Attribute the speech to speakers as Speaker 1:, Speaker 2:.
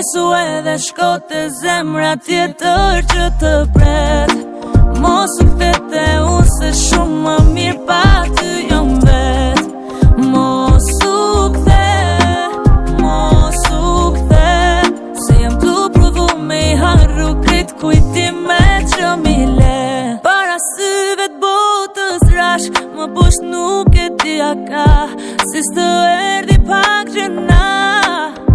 Speaker 1: nisu edhe shko të zemra tjetër që të pret. Mos u kthete unë se shumë më mirë pa ty jom vet. Mos u kthe, se jam tu provu me I harru krejt kujtime që mi le. Para syve t'botës rash, më bosh nuk e di a ka, si s'të erdi pak që